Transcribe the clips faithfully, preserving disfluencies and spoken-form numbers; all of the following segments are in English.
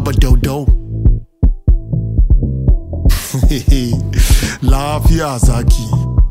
rubber dodo. Lafiya Zaki.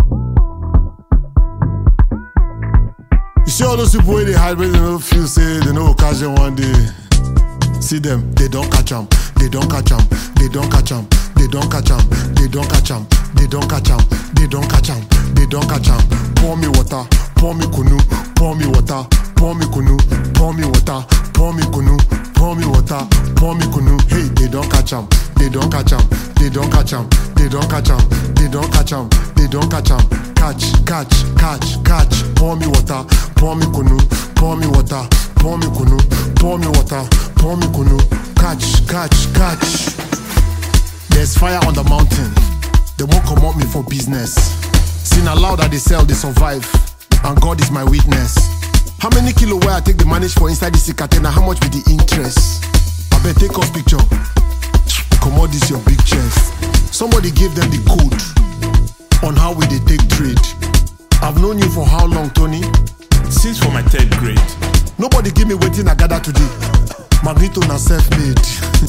You see all those people where they hide when they don't feel say they know catch them one day. See them, they don't catch them, they don't catch them, they don't catch them, they don't catch them, they don't catch them, they don't catch them, they don't catch them, they don't catch them. Pour me water, pour me kunu, pour me water, pour me kunu, pour me water, pour me kunu, pour me water, pour me kunu. Hey, they don't catch them, they don't catch them, they don't catch them, they don't catch them, they don't catch them, they don't catch them. Catch, catch, catch, catch. Pour me water, pour me kunu, pour me water, pour me kunu, pour me water, pour me kunu. Catch, catch, catch. There's fire on the mountain. They won't come at me for business. Sin allow that they sell, they survive, and God is my witness. How many kilo where I take the manage for inside this catena? How much with the interest? I better take us picture. Come on, this your big chest. Somebody give them the code on how we they take trade. I've known you for how long, Tony? Since for my third grade. Nobody give me waiting I gather today. Magnito na self-made.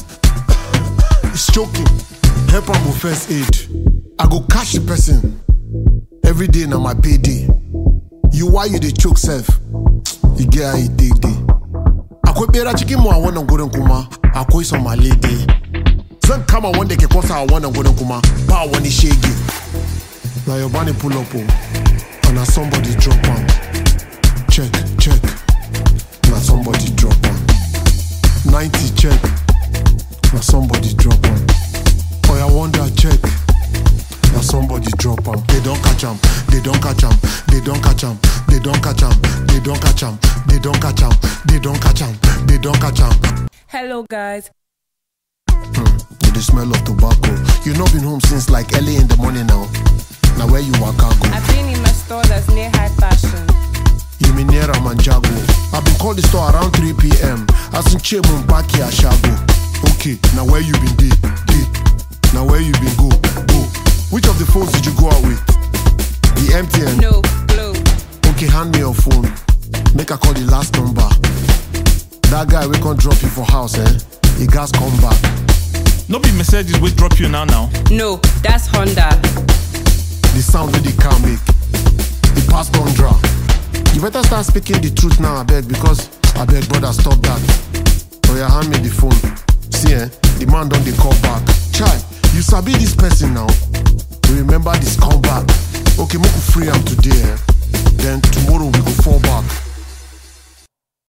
It's choking. Help am with first aid. I go catch the person. Every day na my payday. You why you dey choke self? You get how you take day. Akwai bera cikin mu a wannan gurin kuma akwai some my lady. Zan kama wanda ke kosa a wannan gurin kuma ba wani shege. Now your body pull up oh, and now somebody drop on. Check, check. Now somebody drop on. ninety check. Now somebody drop on. Oh, I wonder check. Now somebody drop on. They don't catch 'em. They don't catch 'em. They don't catch 'em. They don't catch 'em. They don't catch 'em. They don't catch 'em. They don't catch 'em. They don't catch 'em. Hello guys. Hmm. With the smell of tobacco. You not been home since like early in the morning now. Now where you walk out go? I've been in my store that's near high fashion. You mean near Manjago? I've been called the store around three p m As in Che Mumbaki Ashago. Okay, now where you been did? Did. Now where you been go? Go. Which of the phones did you go out with? The M T N? No, Glow. Okay, hand me your phone. Make I call the last number. That guy we can't drop you for house, eh? He gas come back. No be Mercedes will drop you now now. No, that's Honda. The sound that they can't make. The past don't draw. You better start speaking the truth now, I beg, because I beg brother stop that. Oh yeah, hand me the phone. See eh, the man don't they call back. Chai, you sabi this person now. You remember this comeback. Okay, make you free am today eh? Then tomorrow we go fall back.